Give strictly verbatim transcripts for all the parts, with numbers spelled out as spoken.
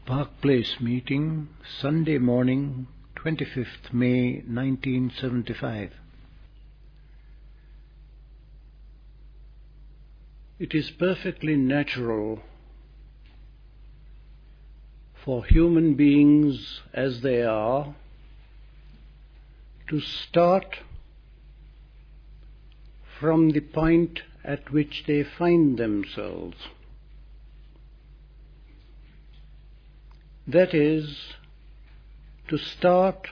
Park Place meeting, Sunday morning, twenty-fifth May nineteen seventy-five. It is perfectly natural for human beings as they are to start from the point at which they find themselves. That is, to start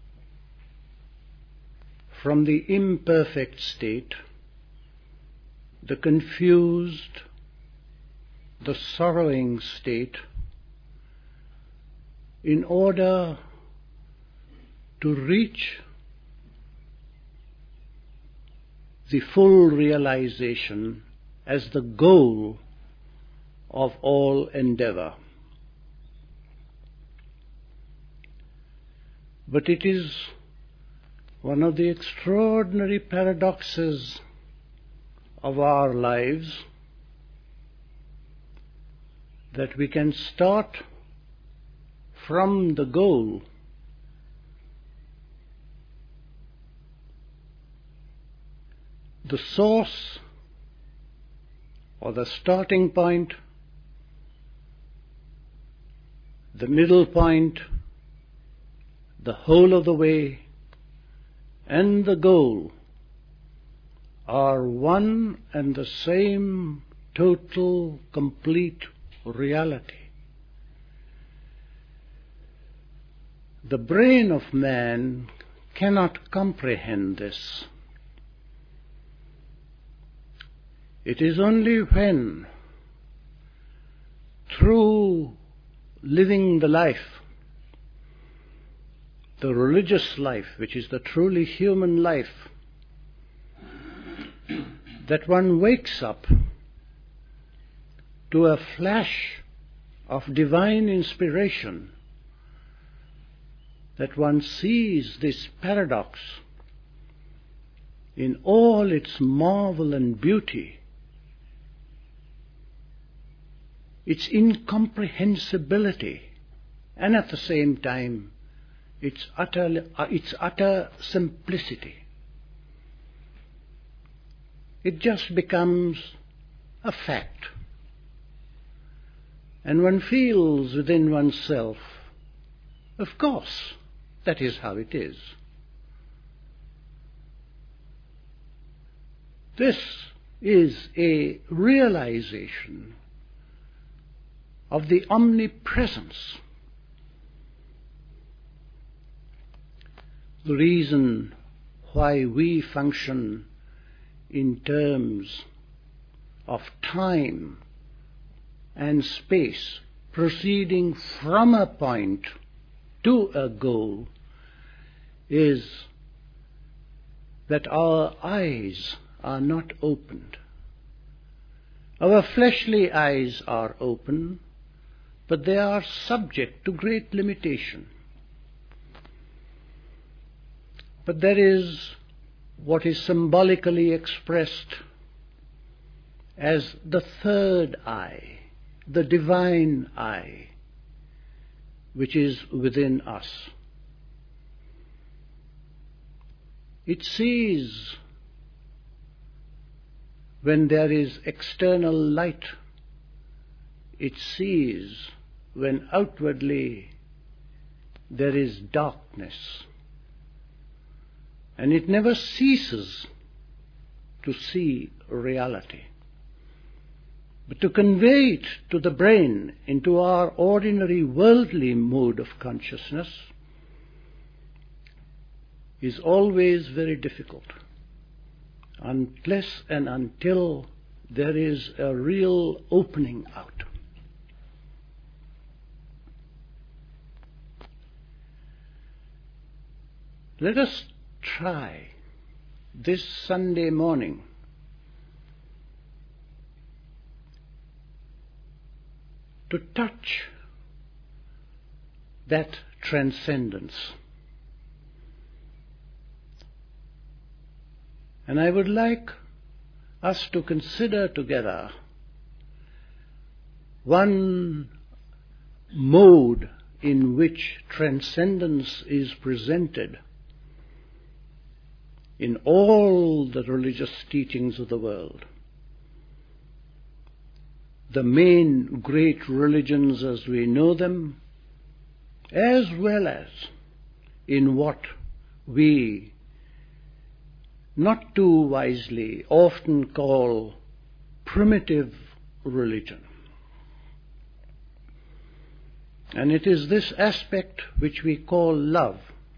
from the imperfect state, the confused, the sorrowing state, in order to reach the full realization as the goal of all endeavor. But it is one of the extraordinary paradoxes of our lives that we can start from the goal, the source or the starting point, the middle point, the whole of the way, and the goal are one and the same total, complete reality. The brain of man cannot comprehend this. It is only when, through living the life, the religious life, which is the truly human life, that one wakes up to a flash of divine inspiration, that one sees this paradox in all its marvel and beauty, its incomprehensibility, and at the same time its utter, uh, its utter simplicity. It just becomes a fact. And one feels within oneself, of course, that is how it is. This is a realization of the omnipresence. The reason why we function in terms of time and space proceeding from a point to a goal is that our eyes are not opened. Our fleshly eyes are open, but they are subject to great limitation. But there is what is symbolically expressed as the third eye, the divine eye, which is within us. It sees when there is external light. It sees when outwardly there is darkness. And it never ceases to see reality. But to convey it to the brain, into our ordinary worldly mode of consciousness, is always very difficult, unless and until there is a real opening out. Let us try this Sunday morning to touch that transcendence. And I would like us to consider together one mode in which transcendence is presented in all the religious teachings of the world. The main great religions as we know them, as well as in what we not too wisely often call primitive religion. And it is this aspect which we call love.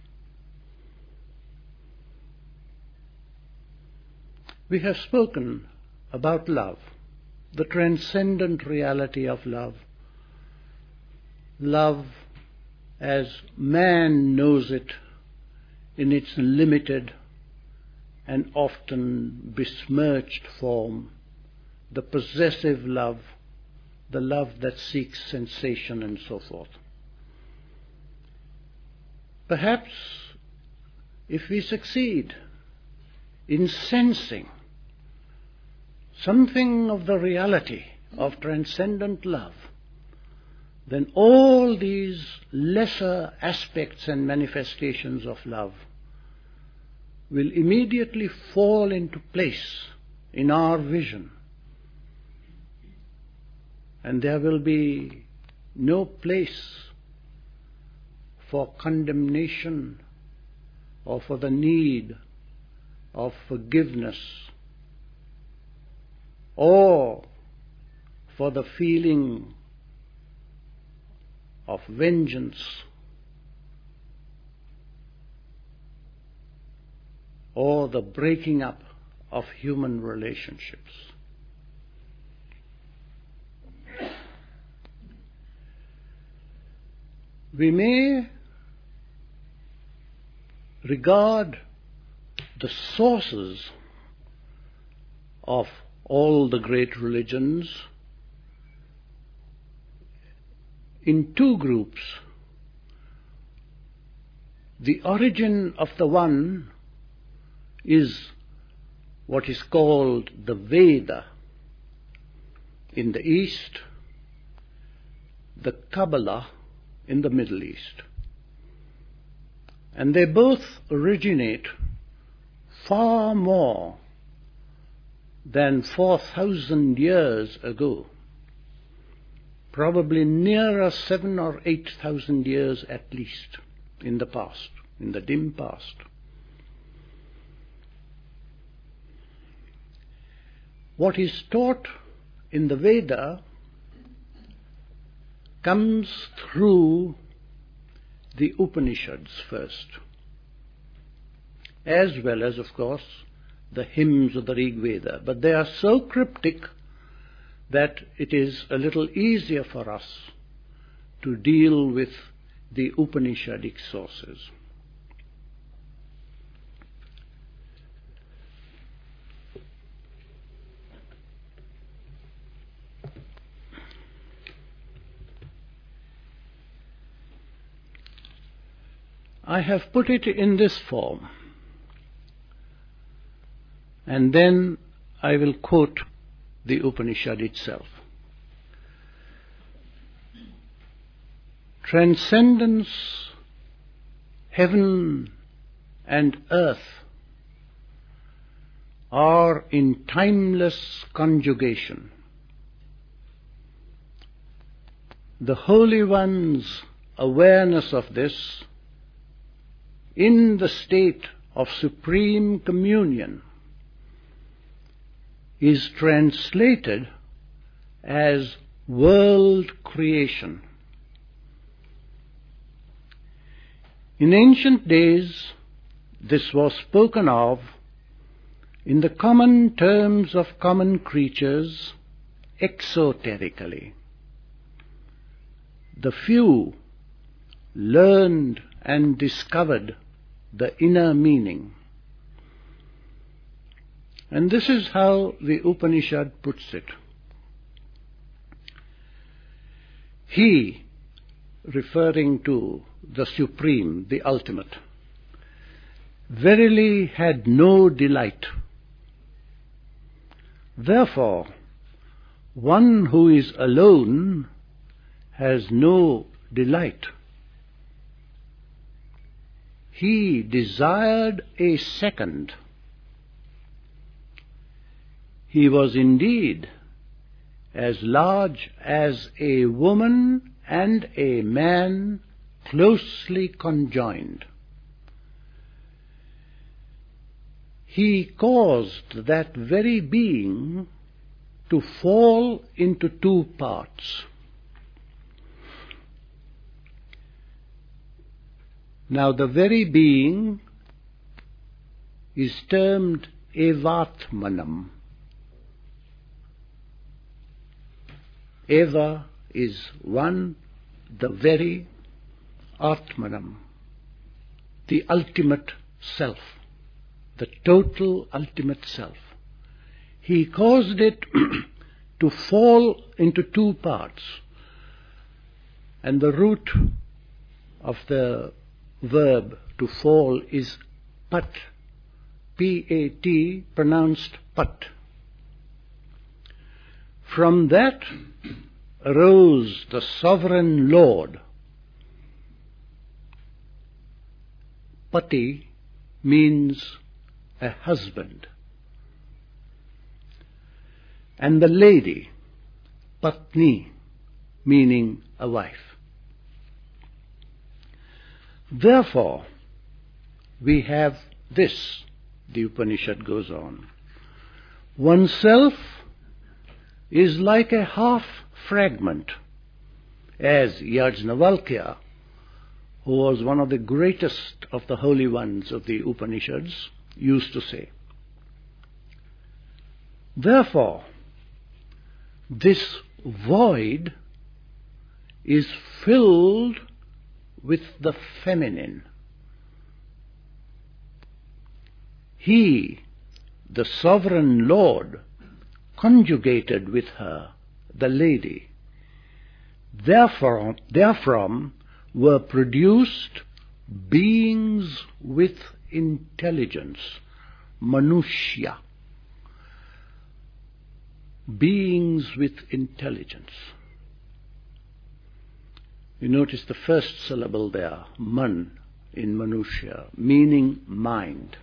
We have spoken about love, the transcendent reality of love, love as man knows it in its limited and often besmirched form, the possessive love, the love that seeks sensation and so forth. Perhaps if we succeed in sensing something of the reality of transcendent love, then all these lesser aspects and manifestations of love will immediately fall into place in our vision. And there will be no place for condemnation or for the need of forgiveness or for the feeling of vengeance or the breaking up of human relationships. We may regard the sources of all the great religions in two groups. The origin of the one is what is called the Veda in the East, the Kabbalah in the Middle East. And they both originate far more than four thousand years ago, probably nearer seven or eight thousand years at least in the past, in the dim past. What is taught in the Veda comes through the Upanishads first, as well as, of course, the hymns of the Rig Veda. But they are so cryptic that it is a little easier for us to deal with the Upanishadic sources. I have put it in this form, and then I will quote the Upanishad itself. Transcendence, heaven and earth are in timeless conjugation. The Holy One's awareness of this in the state of supreme communion is translated as world creation. In ancient days, this was spoken of in the common terms of common creatures exoterically. The few learned and discovered the inner meaning. And this is how the Upanishad puts it. He, referring to the Supreme, the Ultimate, verily had no delight. Therefore, one who is alone has no delight. He desired a second. He was indeed as large as a woman and a man closely conjoined. He caused that very being to fall into two parts. Now the very being is termed Evatmanam. Eva is one, the very, Atmanam, the ultimate self, the total ultimate self. He caused it to fall into two parts, and the root of the verb to fall is pat, P A T, pronounced pat. From that arose the sovereign Lord. Pati means a husband, and the lady, Patni, meaning a wife. Therefore, we have this, the Upanishad goes on. Oneself is like a half fragment, as Yajnavalkya, who was one of the greatest of the holy ones of the Upanishads, used to say. Therefore, this void is filled with the feminine. He, the sovereign Lord, conjugated with her, the lady. Therefore, therefrom were produced beings with intelligence, Manushya. Beings with intelligence. You notice the first syllable there, man, in Manushya, meaning mind.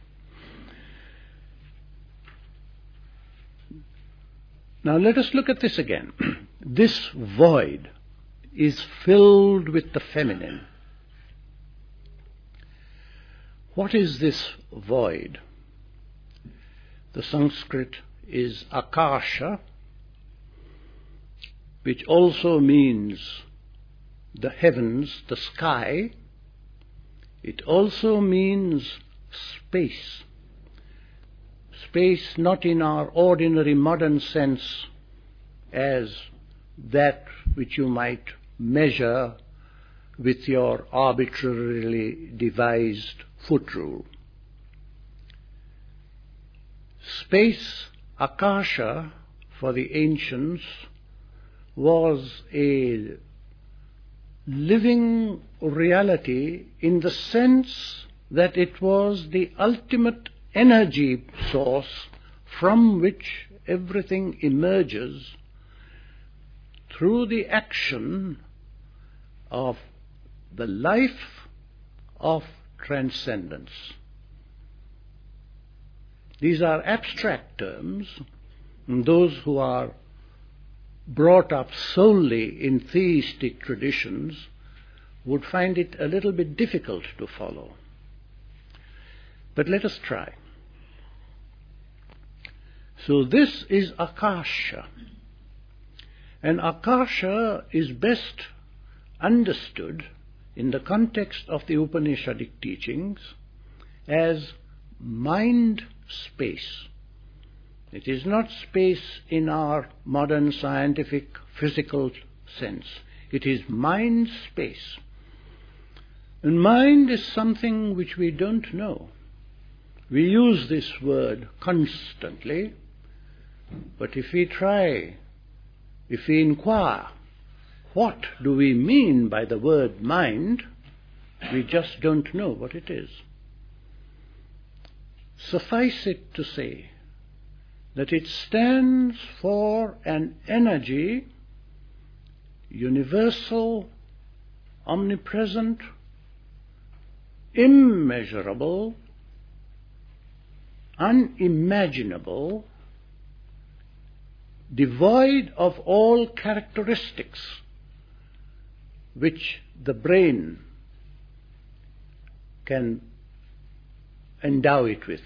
Now let us look at this again. This void is filled with the feminine. What is this void? The Sanskrit is akasha, which also means the heavens, the sky. It also means space. Space not in our ordinary modern sense as that which you might measure with your arbitrarily devised foot rule. Space, akasha, for the ancients, was a living reality in the sense that it was the ultimate energy source from which everything emerges through the action of the life of transcendence. These are abstract terms, and those who are brought up solely in theistic traditions would find it a little bit difficult to follow. But let us try. So this is akasha. And akasha is best understood in the context of the Upanishadic teachings as mind space. It is not space in our modern scientific physical sense. It is mind space. And mind is something which we don't know. We use this word constantly, but if we try, if we inquire, what do we mean by the word mind, we just don't know what it is. Suffice it to say that it stands for an energy universal, omnipresent, immeasurable, unimaginable, devoid of all characteristics which the brain can endow it with.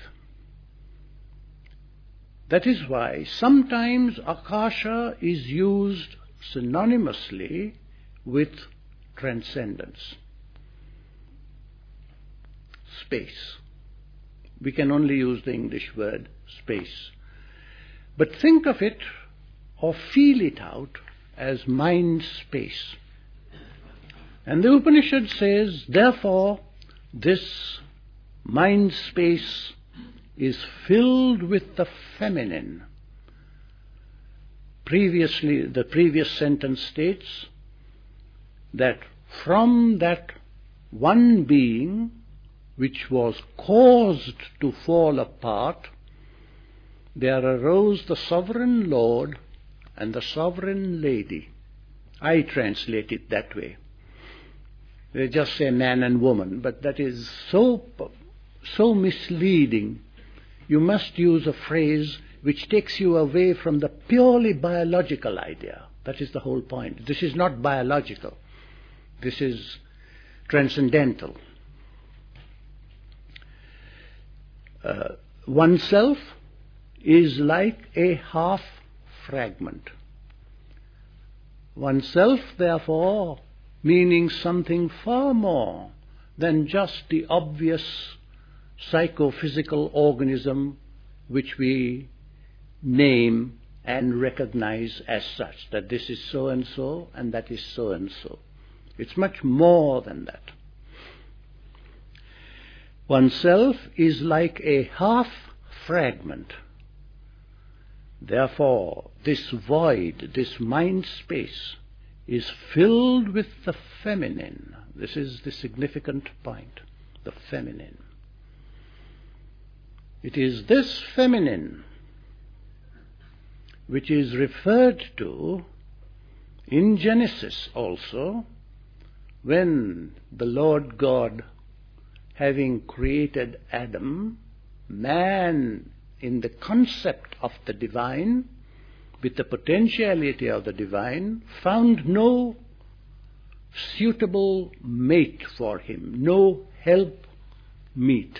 That is why sometimes Akasha is used synonymously with transcendence. Space. We can only use the English word space. But think of it or feel it out as mind space. And the Upanishad says, therefore, this mind space is filled with the feminine. Previously, the previous sentence states that from that one being which was caused to fall apart, there arose the sovereign Lord and the sovereign lady. I translate it that way. They just say man and woman, but that is so, so misleading. You must use a phrase which takes you away from the purely biological idea. That is the whole point. This is not biological. This is transcendental. Uh, oneself is like a half fragment. Oneself, therefore, meaning something far more than just the obvious psychophysical organism which we name and recognize as such, that this is so and so and that is so and so. It's much more than that. Oneself is like a half fragment. Therefore, this void, this mind space, is filled with the feminine. This is the significant point, the feminine. It is this feminine which is referred to in Genesis also, when the Lord God, having created Adam, man in the concept of the divine, with the potentiality of the divine, found no suitable mate for him, no help meet.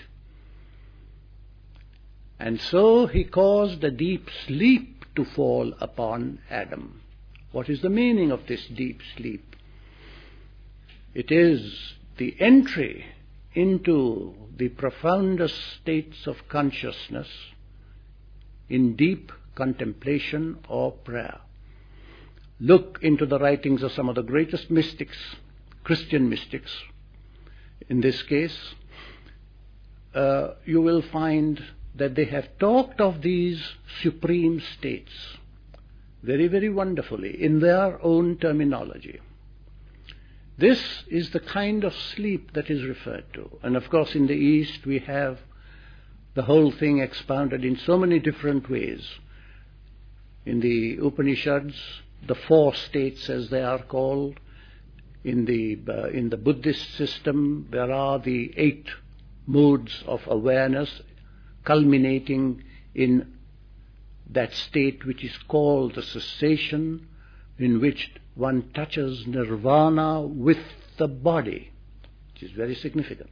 And so he caused a deep sleep to fall upon Adam. What is the meaning of this deep sleep? It is the entry into the profoundest states of consciousness in deep contemplation or prayer. Look into the writings of some of the greatest mystics, Christian mystics. In this case, uh, you will find that they have talked of these supreme states very, very wonderfully in their own terminology. This is the kind of sleep that is referred to. And of course in the East we have the whole thing expounded in so many different ways. In the Upanishads, the four states as they are called. In the, uh, in the Buddhist system, there are the eight moods of awareness culminating in that state which is called the cessation, in which one touches nirvana with the body, which is very significant.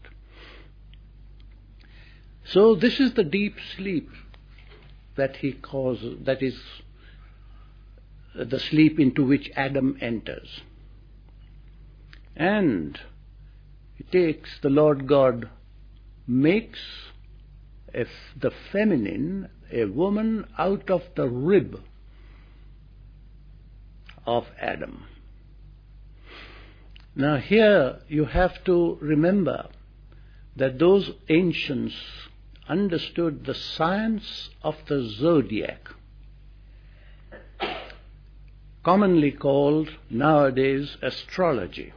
So this is the deep sleep that he causes, that is the sleep into which Adam enters. And it takes, the Lord God makes if the feminine, a woman out of the rib of Adam. Now here you have to remember that those ancients understood the science of the zodiac, commonly called nowadays astrology.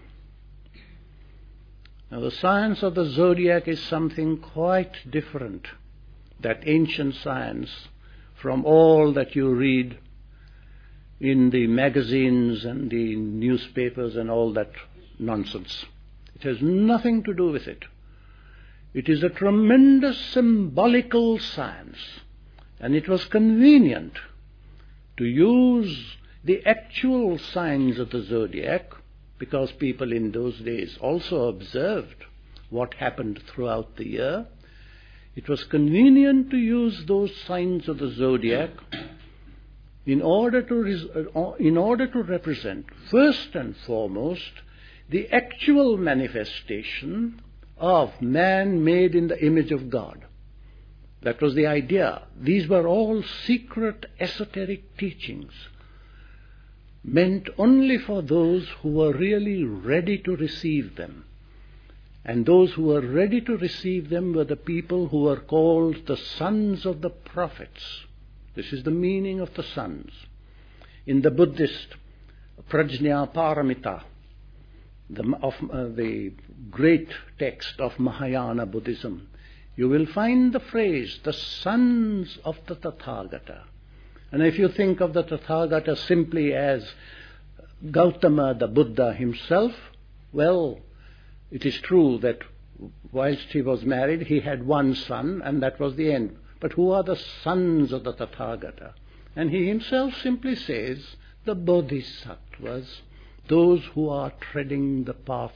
Now the science of the zodiac is something quite different, that ancient science, from all that you read in the magazines and the newspapers and all that nonsense. It has nothing to do with it. It is a tremendous symbolical science, and it was convenient to use the actual signs of the zodiac, because people in those days also observed what happened throughout the year. It was convenient to use those signs of the zodiac in order to res- in order to represent, first and foremost, the actual manifestation of man made in the image of God. That was the idea. These were all secret esoteric teachings, meant only for those who were really ready to receive them. And those who were ready to receive them were the people who were called the sons of the prophets. This is the meaning of the sons. In the Buddhist Prajna Paramita, the, of, uh, the great text of Mahayana Buddhism, you will find the phrase, the sons of the Tathagata. And if you think of the Tathagata simply as Gautama, the Buddha himself, well, it is true that whilst he was married, he had one son, and that was the end. But who are the sons of the Tathagata? And he himself simply says, the Bodhisattvas, those who are treading the path.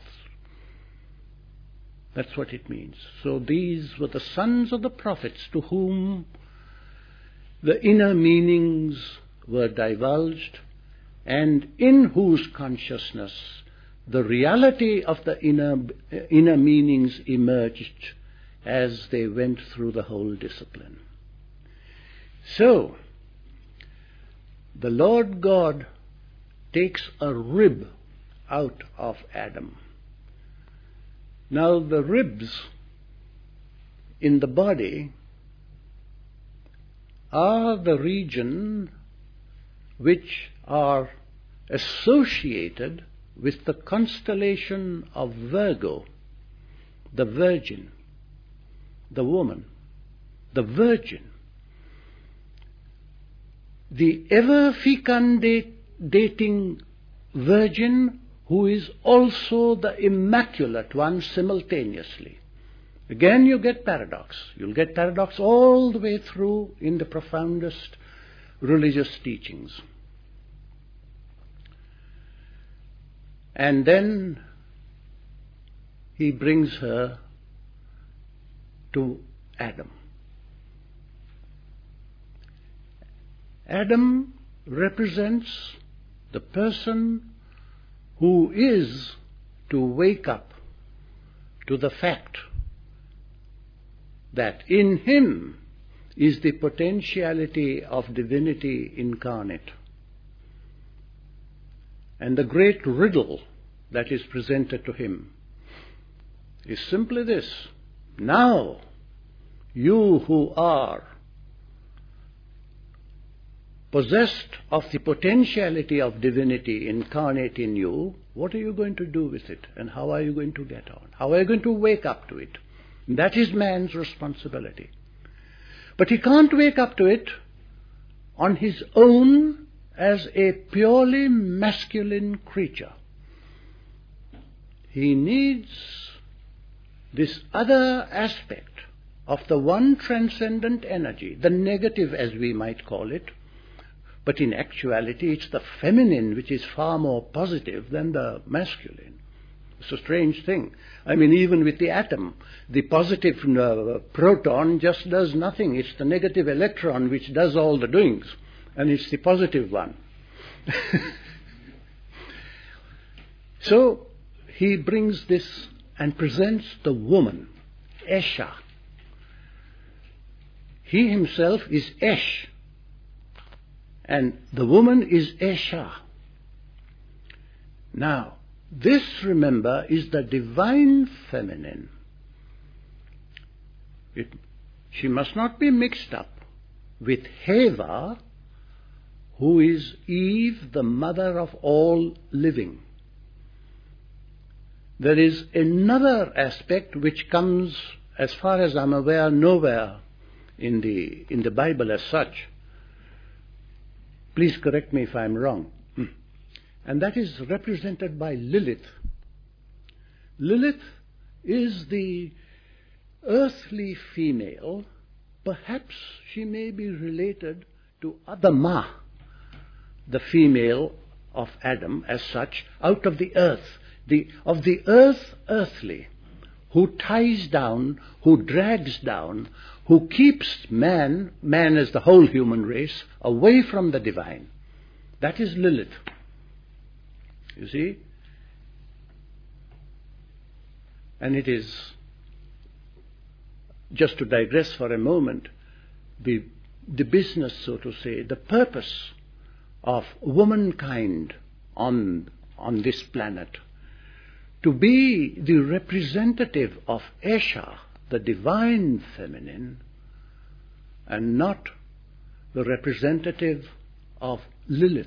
That's what it means. So these were the sons of the prophets to whom the inner meanings were divulged, and in whose consciousness the reality of the inner, inner meanings emerged as they went through the whole discipline. So, the Lord God takes a rib out of Adam. Now, the ribs in the body are the region which are associated with the constellation of Virgo, the Virgin, the woman, the Virgin, the ever fecundating Virgin, who is also the immaculate one simultaneously. Again, you get paradox. You'll get paradox all the way through in the profoundest religious teachings. And then he brings her to Adam. Adam represents the person who is to wake up to the fact that in him is the potentiality of divinity incarnate. And the great riddle that is presented to him is simply this: now, you who are possessed of the potentiality of divinity incarnate in you, what are you going to do with it? And how are you going to get on? How are you going to wake up to it? And that is man's responsibility. But he can't wake up to it on his own as a purely masculine creature. He needs this other aspect of the one transcendent energy, the negative as we might call it, but in actuality it's the feminine which is far more positive than the masculine. It's a strange thing. I mean, even with the atom, the positive uh, proton just does nothing. It's the negative electron which does all the doings, and it's the positive one. So he brings this and presents the woman, Esha. He himself is Esh, and the woman is Esha. Now, this, remember, is the divine feminine. It, she must not be mixed up with Heva, who is Eve, the mother of all living. There is another aspect which comes, as far as I'm aware, nowhere in the, in the Bible as such. Please correct me if I'm wrong. And that is represented by Lilith. Lilith is the earthly female. Perhaps she may be related to Adama, the female of Adam as such, out of the earth, the of the earth earthly, who ties down, who drags down, who keeps man, man as the whole human race, away from the divine. That is Lilith. You see? And it is, just to digress for a moment, the, the business, so to say, the purpose of womankind on, on this planet, to be the representative of Esha, the divine feminine, and not the representative of Lilith,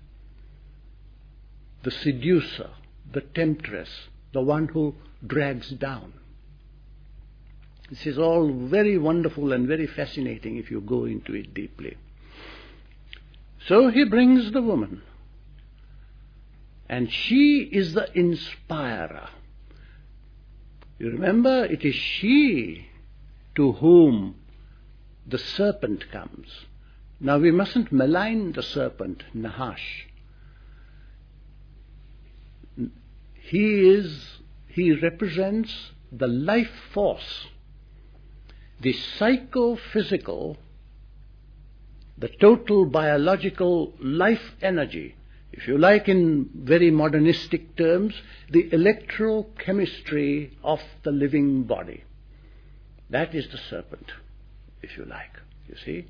the seducer, the temptress, the one who drags down. This is all very wonderful and very fascinating if you go into it deeply. So he brings the woman, and she is the inspirer. You remember, it is she to whom the serpent comes. Now we mustn't malign the serpent, Nahash. He is, he represents the life force, the psychophysical, the total biological life energy, if you like in very modernistic terms, the electrochemistry of the living body. That is the serpent, if you like, you see.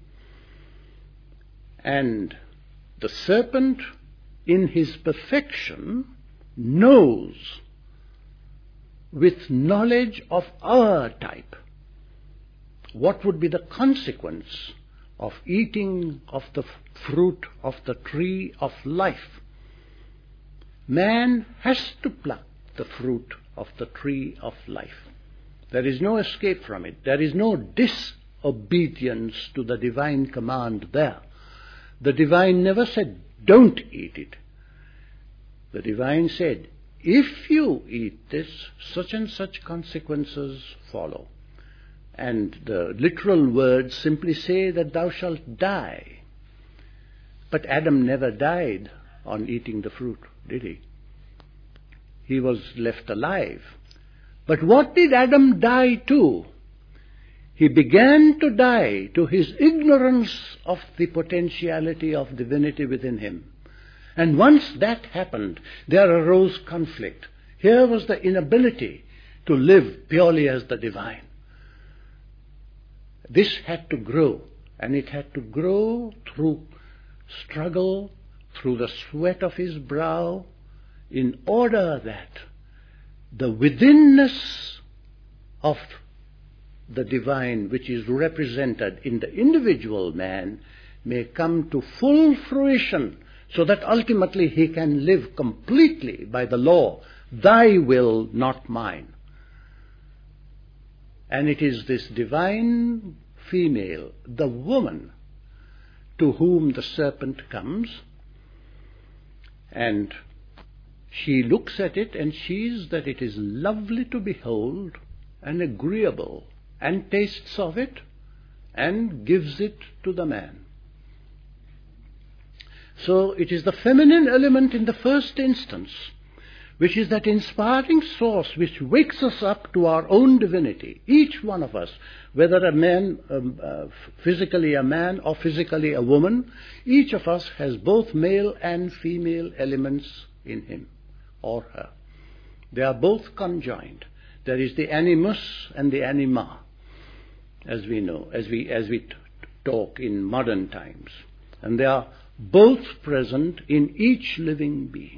And the serpent, in his perfection, knows with knowledge of our type what would be the consequence of eating of the fruit of the tree of life. Man has to pluck the fruit of the tree of life. There is no escape from it. There is no disobedience to the divine command there. The divine never said, don't eat it. The divine said, if you eat this, such and such consequences follow. And the literal words simply say that thou shalt die. But Adam never died on eating the fruit, did he? He was left alive. But what did Adam die to? He began to die to his ignorance of the potentiality of divinity within him. And once that happened, there arose conflict. Here was the inability to live purely as the divine. This had to grow, and it had to grow through struggle, through the sweat of his brow, in order that the withinness of the divine, which is represented in the individual man, may come to full fruition, so that ultimately he can live completely by the law, thy will, not mine. And it is this divine female, the woman, to whom the serpent comes, and she looks at it and sees that it is lovely to behold and agreeable, and tastes of it and gives it to the man. So it is the feminine element in the first instance, which is that inspiring source which wakes us up to our own divinity. Each one of us, whether a man, um, uh, physically a man or physically a woman, each of us has both male and female elements in him or her. They are both conjoined. There is the animus and the anima, as we know, as we, as we t- talk in modern times. And they are both present in each living being.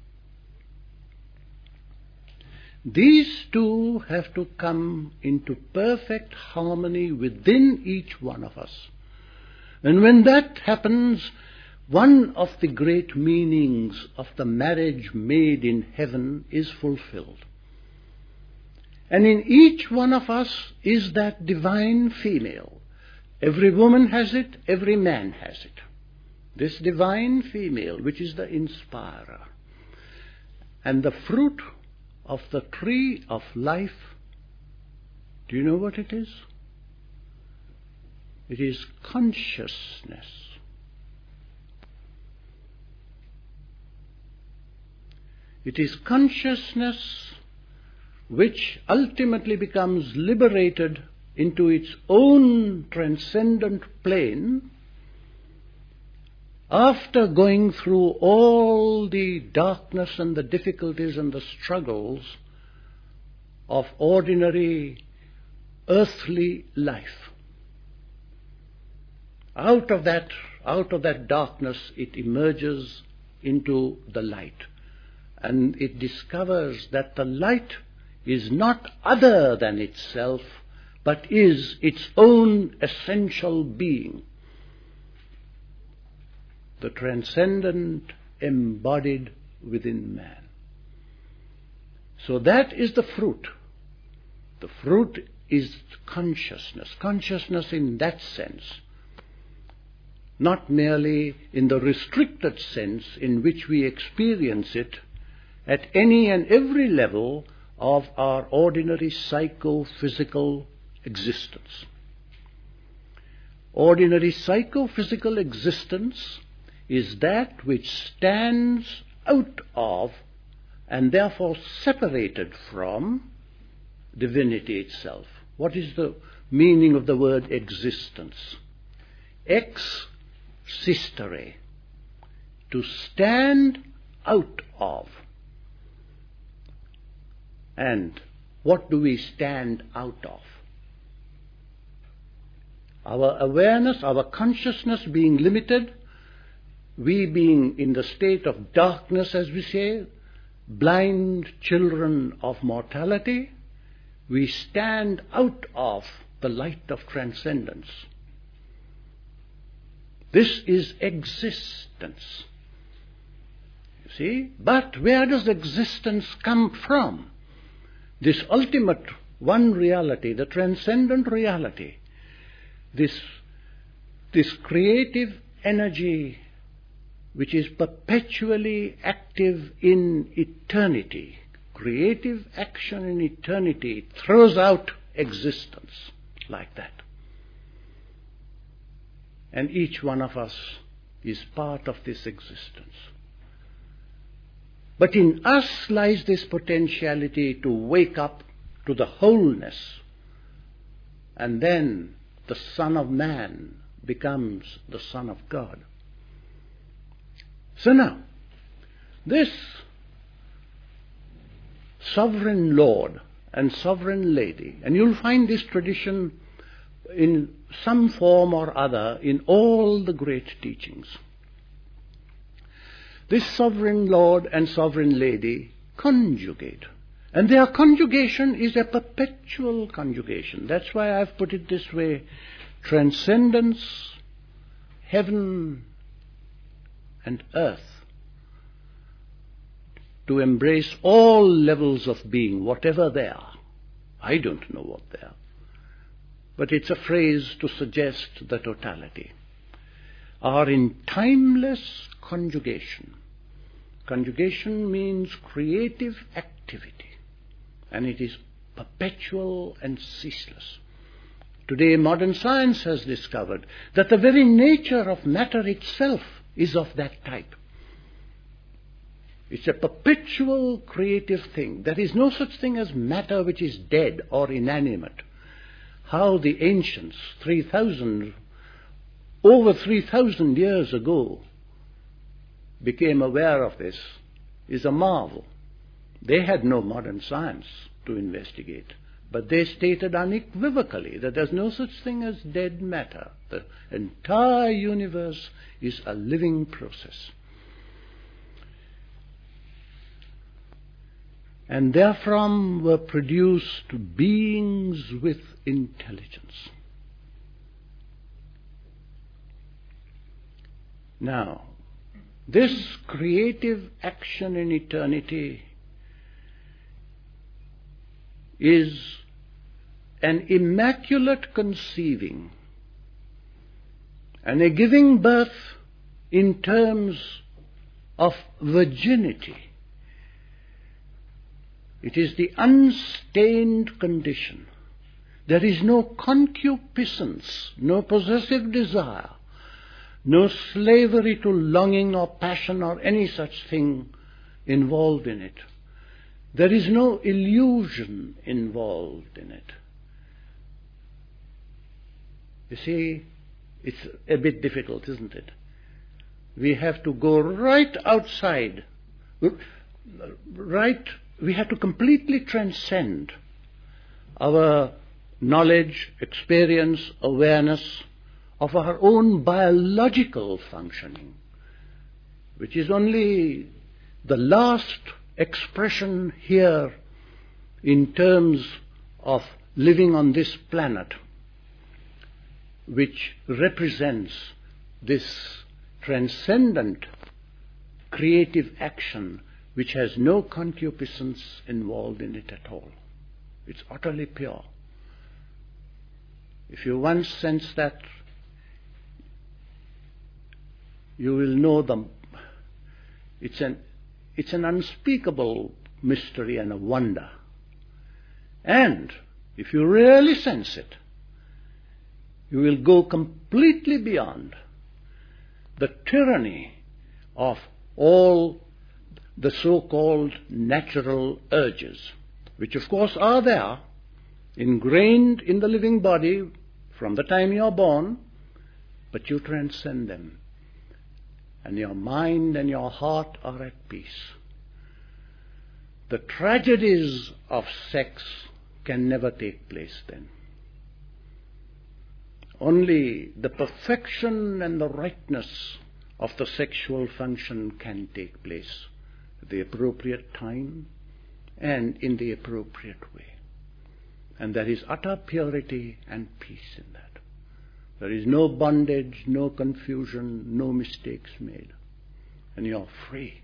These two have to come into perfect harmony within each one of us. And when that happens, one of the great meanings of the marriage made in heaven is fulfilled. And in each one of us is that divine female. Every woman has it, every man has it. this divine female, which is the inspirer. And the fruit of the tree of life, do you know what it is? It is consciousness. It is consciousness which ultimately becomes liberated into its own transcendent plane after going through all the darkness and the difficulties and the struggles of ordinary earthly life. Out of that, out of that darkness, it emerges into the light. And it discovers that the light is not other than itself, but is its own essential being, the transcendent embodied within man. So that is the fruit. The fruit is consciousness. Consciousness in that sense, not merely in the restricted sense in which we experience it at any and every level of our ordinary psychophysical existence. Ordinary psychophysical existence is that which stands out of and therefore separated from divinity itself. What is the meaning of the word existence? Ex sistere, to stand out of. And what do we stand out of? Our awareness, our consciousness being limited, we being in the state of darkness, as we say, blind children of mortality, we stand out of the light of transcendence. This is existence. You see? But where does existence come from? This ultimate one reality, the transcendent reality, this, this creative energy which is perpetually active in eternity, creative action in eternity, throws out existence like that. And each one of us is part of this existence. But in us lies this potentiality to wake up to the wholeness, and then the Son of Man becomes the Son of God. So now, this sovereign Lord and sovereign Lady, and you'll find this tradition in some form or other in all the great teachings. This sovereign Lord and sovereign Lady conjugate. And their conjugation is a perpetual conjugation. That's why I've put it this way: transcendence, heaven and earth, to embrace all levels of being, whatever they are. I don't know what they are, but it's a phrase to suggest the totality, are in timeless conjugation. Conjugation means creative activity, and it is perpetual and ceaseless. Today, modern science has discovered that the very nature of matter itself is of that type. It's a perpetual creative thing. There is no such thing as matter which is dead or inanimate. How the ancients, three thousand, over three thousand years ago, became aware of this is a marvel. They had no modern science to investigate, but they stated unequivocally that there's no such thing as dead matter. The entire universe is a living process. And therefrom were produced beings with intelligence. Now, this creative action in eternity is an immaculate conceiving and a giving birth in terms of virginity. It is the unstained condition. There is no concupiscence, no possessive desire, no slavery to longing or passion or any such thing involved in it. There is no illusion involved in it. You see, it's a bit difficult, isn't it? We have to go right outside, right, we have to completely transcend our knowledge, experience, awareness of our own biological functioning, which is only the last expression here in terms of living on this planet, which represents this transcendent creative action which has no concupiscence involved in it at all. It's utterly pure. If you once sense that, you will know them. It's an, it's an unspeakable mystery and a wonder. And if you really sense it, you will go completely beyond the tyranny of all the so-called natural urges, which of course are there, ingrained in the living body from the time you are born, but you transcend them. And your mind and your heart are at peace. The tragedies of sex can never take place then. Only the perfection and the rightness of the sexual function can take place at the appropriate time and in the appropriate way. And there is utter purity and peace in that. There is no bondage, no confusion, no mistakes made. And you're free.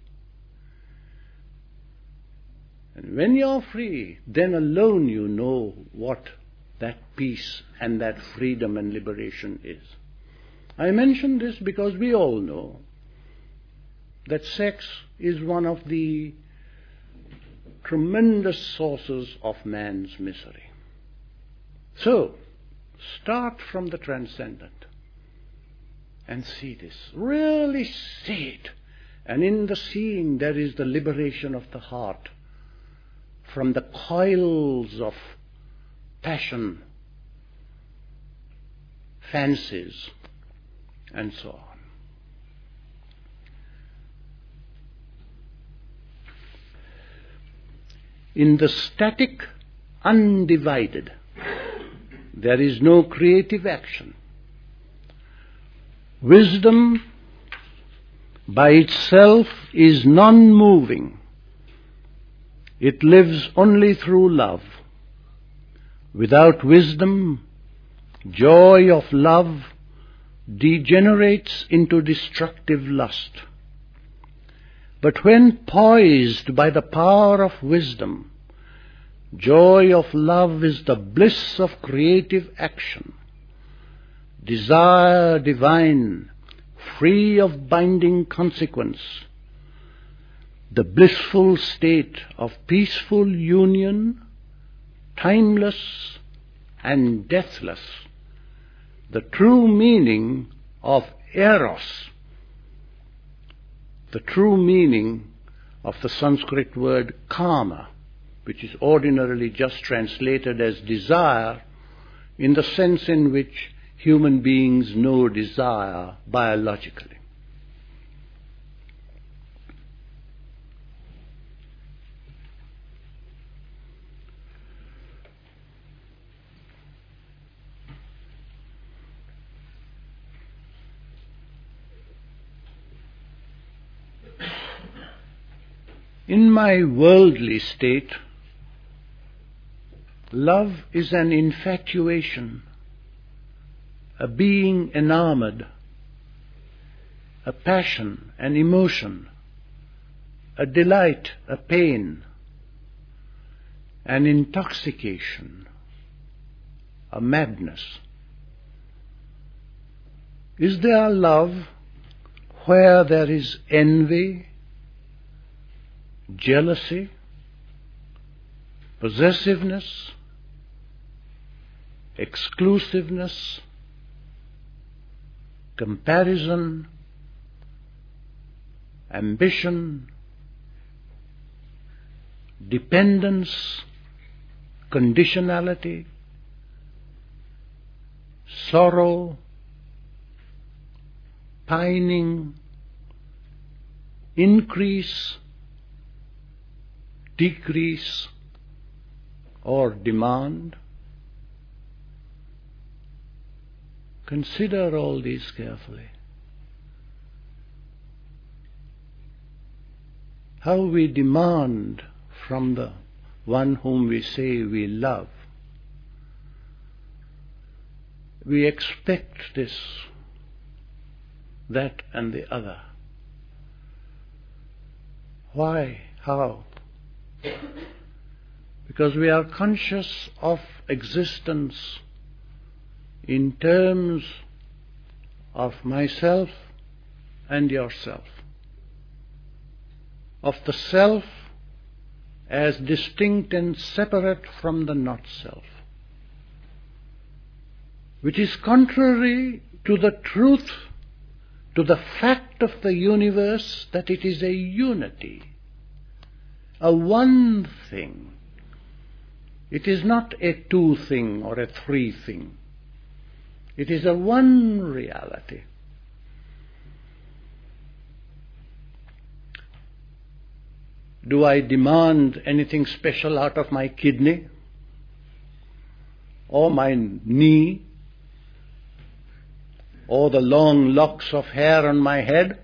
And when you're free, then alone you know what that peace and that freedom and liberation is. I mention this because we all know that sex is one of the tremendous sources of man's misery. So, start from the transcendent and see this. Really see it. And in the seeing there is the liberation of the heart from the coils of passion, fancies, and so on. In the static, undivided, there is no creative action. Wisdom by itself is non-moving. It lives only through love. Without wisdom, joy of love degenerates into destructive lust. But when poised by the power of wisdom, joy of love is the bliss of creative action, desire divine, free of binding consequence, the blissful state of peaceful union, timeless and deathless, the true meaning of eros, the true meaning of the Sanskrit word kama, which is ordinarily just translated as desire, in the sense in which human beings know desire biologically. In my worldly state, love is an infatuation, a being enamored, a passion, an emotion, a delight, a pain, an intoxication, a madness. Is there love where there is envy, jealousy, possessiveness, exclusiveness, comparison, ambition, dependence, conditionality, sorrow, pining, increase, decrease, or demand. Consider all these carefully. How we demand from the one whom we say we love. We expect this, that and the other. Why? How? Because we are conscious of existence in terms of myself and yourself, of the self as distinct and separate from the not-self, which is contrary to the truth, to the fact of the universe that it is a unity, a one thing. It is not a two thing or a three thing. It is a one reality. Do I demand anything special out of my kidney or my knee or the long locks of hair on my head?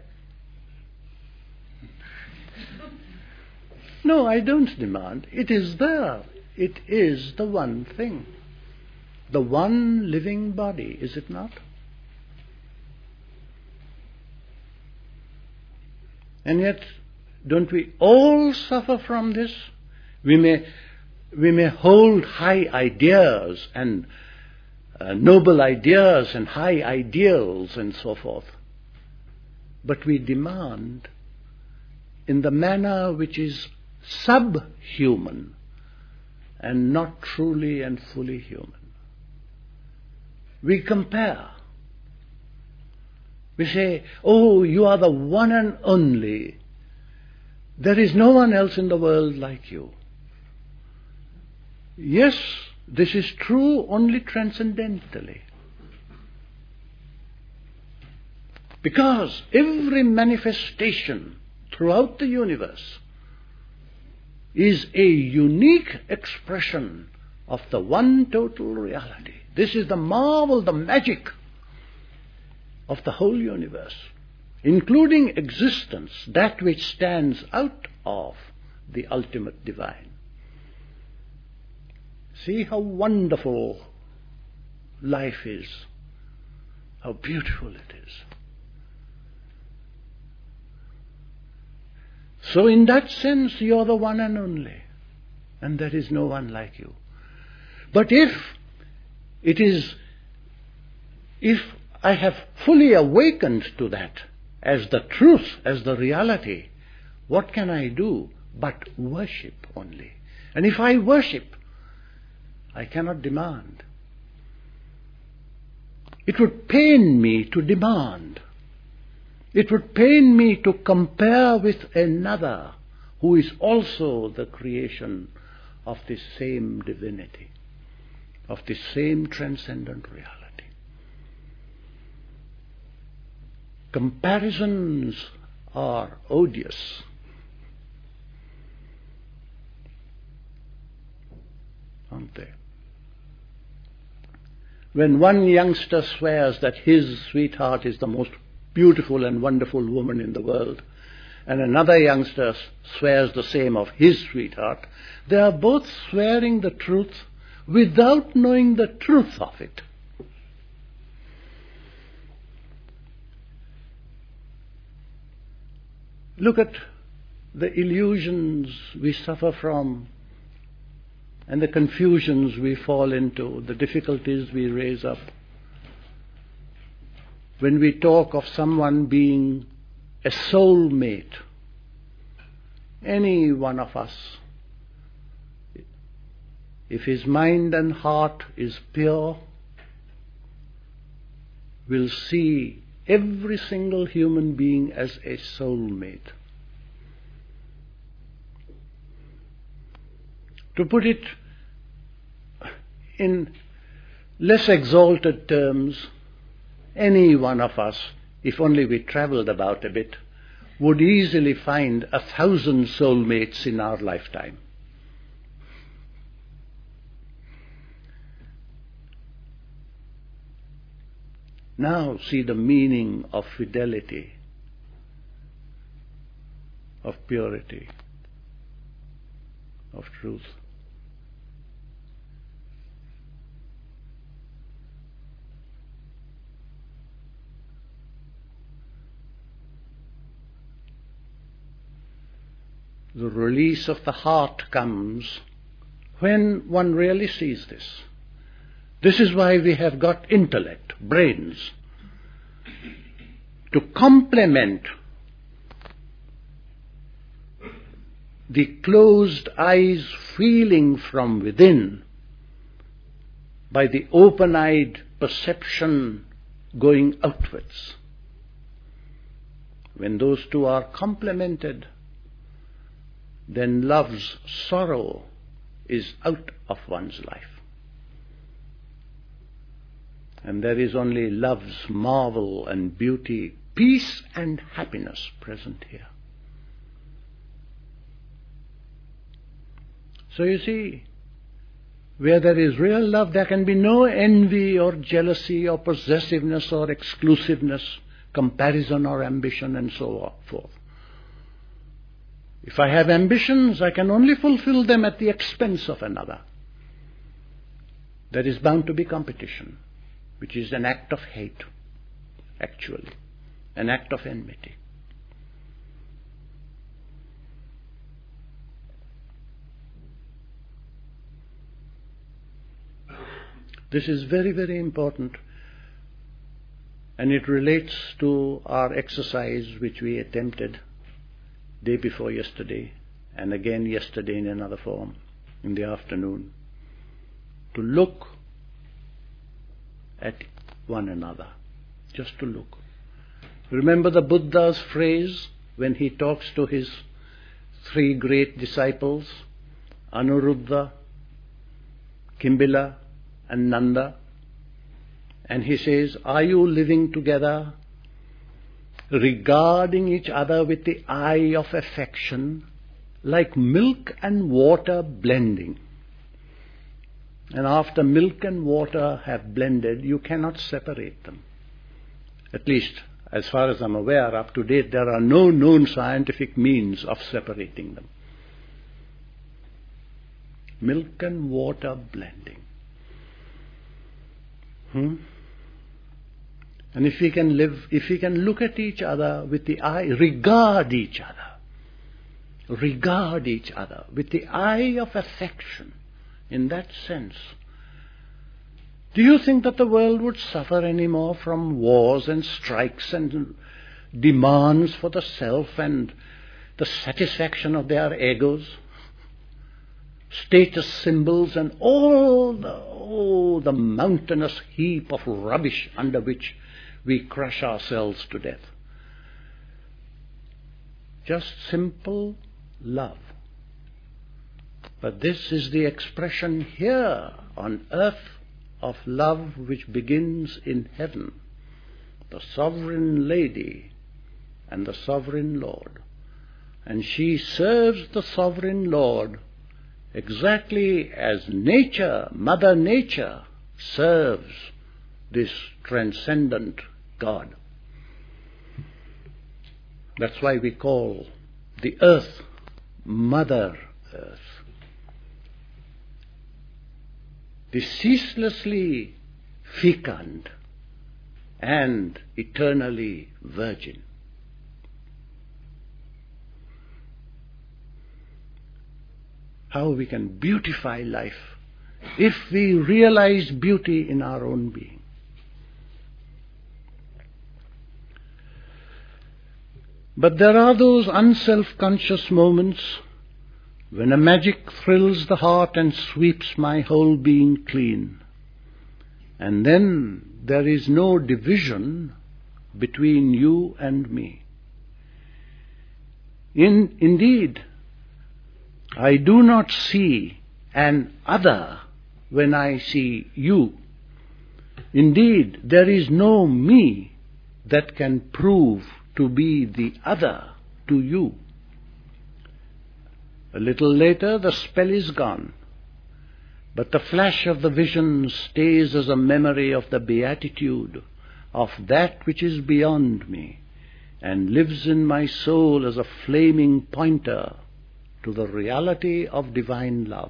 No, I don't demand. It is there. It is the one thing. The one living body, is it not? And yet, don't we all suffer from this? We may, we may hold high ideas and uh, noble ideas and high ideals and so forth, but we demand in the manner which is subhuman and not truly and fully human. We compare. We say, oh, you are the one and only. There is no one else in the world like you. Yes, this is true only transcendentally. Because every manifestation throughout the universe is a unique expression of the one total reality. This is the marvel, the magic of the whole universe, including existence, that which stands out of the ultimate divine. See how wonderful life is, how beautiful it is. So in that sense, you are the one and only, and there is no one like you. But if it is, if I have fully awakened to that as the truth, as the reality, what can I do but worship only? And if I worship, I cannot demand. It would pain me to demand. It would pain me to compare with another who is also the creation of this same divinity, of this same transcendent reality. Comparisons are odious. Aren't they? When one youngster swears that his sweetheart is the most beautiful and wonderful woman in the world, and another youngster swears the same of his sweetheart, they are both swearing the truth without knowing the truth of it. Look at the illusions we suffer from and the confusions we fall into, the difficulties we raise up. When we talk of someone being a soul mate. Any one of us, if his mind and heart is pure, will see every single human being as a soul mate. To put it in less exalted terms, any one of us, if only we travelled about a bit, would easily find a thousand soulmates in our lifetime. Now see the meaning of fidelity, of purity, of truth. The release of the heart comes when one really sees this. This is why we have got intellect, brains, to complement the closed eyes feeling from within by the open-eyed perception going outwards. When those two are complemented, then love's sorrow is out of one's life. And there is only love's marvel and beauty, peace and happiness present here. So you see, where there is real love, there can be no envy or jealousy or possessiveness or exclusiveness, comparison or ambition and so forth. If I have ambitions, I can only fulfill them at the expense of another. There is bound to be competition, which is an act of hate, actually, an act of enmity. This is very, very important, and it relates to our exercise which we attempted day before yesterday, and again yesterday in another form, in the afternoon, to look at one another, just to look. Remember the Buddha's phrase when he talks to his three great disciples, Anuruddha, Kimbila, and Nanda, and he says, are you living together, regarding each other with the eye of affection, like milk and water blending? And after milk and water have blended, you cannot separate them. At least, as far as I'm aware, up to date, there are no known scientific means of separating them. Milk and water blending. Hmm? And if we can live, if we can look at each other with the eye, regard each other, regard each other with the eye of affection, in that sense, do you think that the world would suffer any more from wars and strikes and demands for the self and the satisfaction of their egos, status symbols and all the, oh, the mountainous heap of rubbish under which we crush ourselves to death? Just simple love. But this is the expression here on earth of love which begins in heaven. The sovereign lady and the sovereign Lord. And she serves the sovereign Lord exactly as nature, Mother Nature, serves this transcendent God. That's why we call the earth Mother Earth. The ceaselessly fecund and eternally virgin. How we can beautify life if we realize beauty in our own being. But there are those unself-conscious moments when a magic thrills the heart and sweeps my whole being clean. And then there is no division between you and me. In, indeed, I do not see an other when I see you. Indeed, there is no me that can prove to be the other to you. A little later, the spell is gone, but the flash of the vision stays as a memory of the beatitude of that which is beyond me, and lives in my soul as a flaming pointer to the reality of divine love.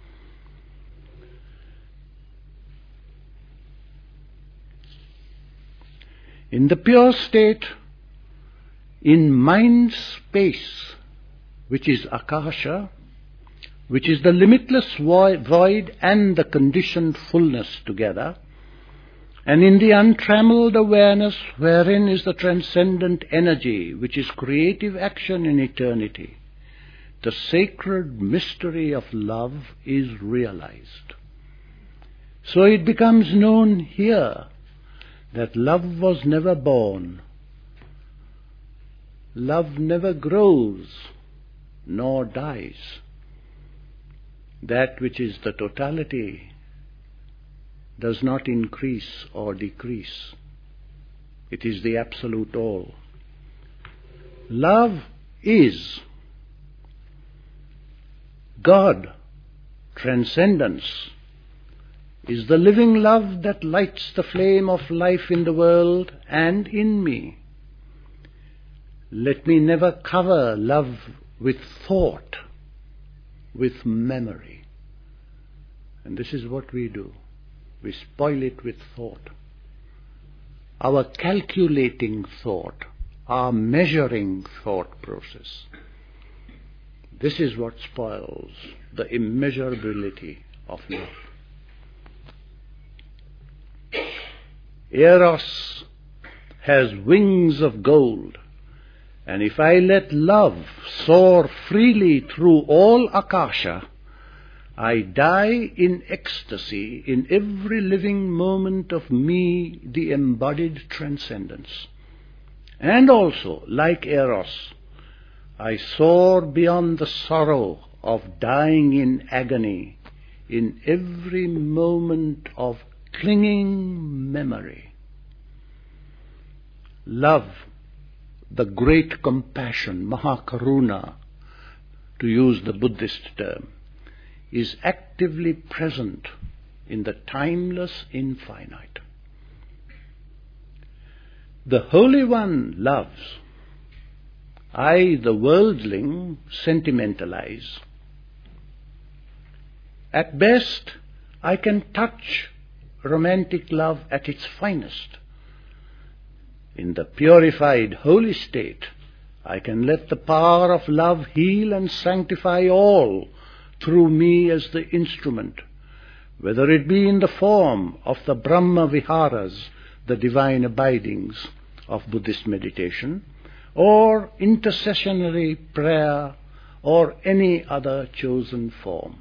In the pure state, in mind space, which is Akasha, which is the limitless void and the conditioned fullness together, and in the untrammeled awareness wherein is the transcendent energy, which is creative action in eternity, the sacred mystery of love is realized. So it becomes known here that love was never born, love never grows, nor dies. That which is the totality does not increase or decrease. It is the absolute all. Love is God. Transcendence is the living love that lights the flame of life in the world and in me. Let me never cover love with thought, with memory. And this is what we do. We spoil it with thought. Our calculating thought, our measuring thought process. This is what spoils the immeasurability of love. Eros has wings of gold, and if I let love soar freely through all Akasha, I die in ecstasy in every living moment of me, the embodied transcendence. And also, like Eros, I soar beyond the sorrow of dying in agony in every moment of clinging memory. Love, the great compassion, Mahakaruna, to use the Buddhist term, is actively present in the timeless infinite. The Holy One loves. I, the worldling, sentimentalize. At best, I can touch romantic love at its finest. In the purified holy state, I can let the power of love heal and sanctify all through me as the instrument, whether it be in the form of the Brahma Viharas, the divine abidings of Buddhist meditation, or intercessionary prayer, or any other chosen form.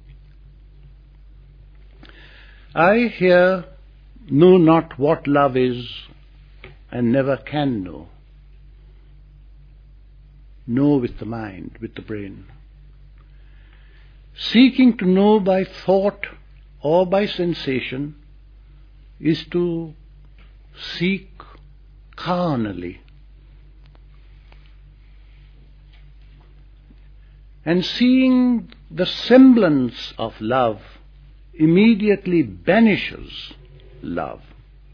I here know not what love is, and never can know. Know with the mind, with the brain. Seeking to know by thought or by sensation is to seek carnally. And seeing the semblance of love immediately banishes love.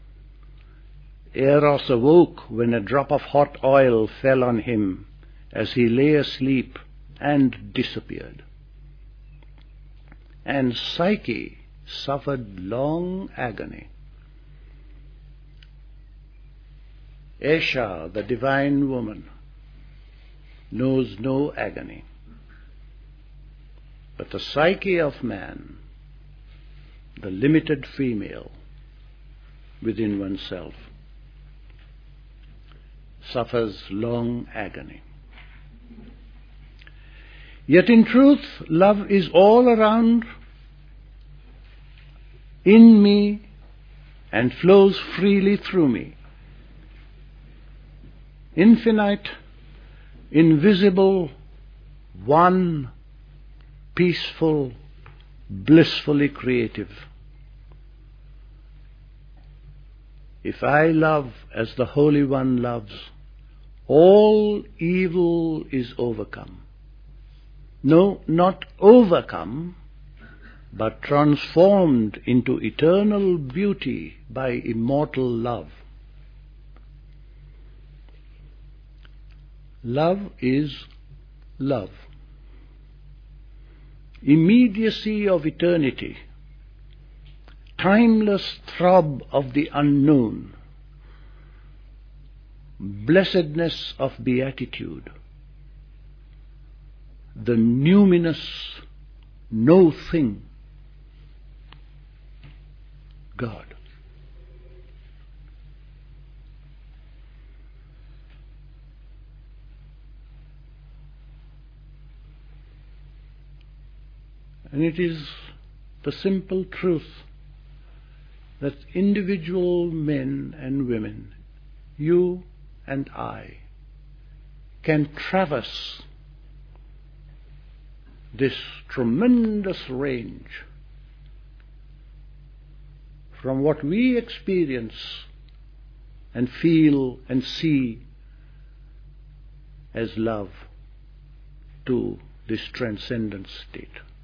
Eros awoke when a drop of hot oil fell on him as he lay asleep and disappeared. And Psyche suffered long agony. Esha, the divine woman, knows no agony. But the psyche of man, the limited female within oneself, suffers long agony. Yet in truth, love is all around, in me, and flows freely through me. Infinite, invisible, one, peaceful, blissfully creative. If I love as the Holy One loves, all evil is overcome. No, not overcome, but transformed into eternal beauty by immortal love. Love is love. Immediacy of eternity, timeless throb of the unknown, blessedness of beatitude, the numinous no thing, God. And it is the simple truth that individual men and women, you and I, can traverse this tremendous range from what we experience and feel and see as love to this transcendent state.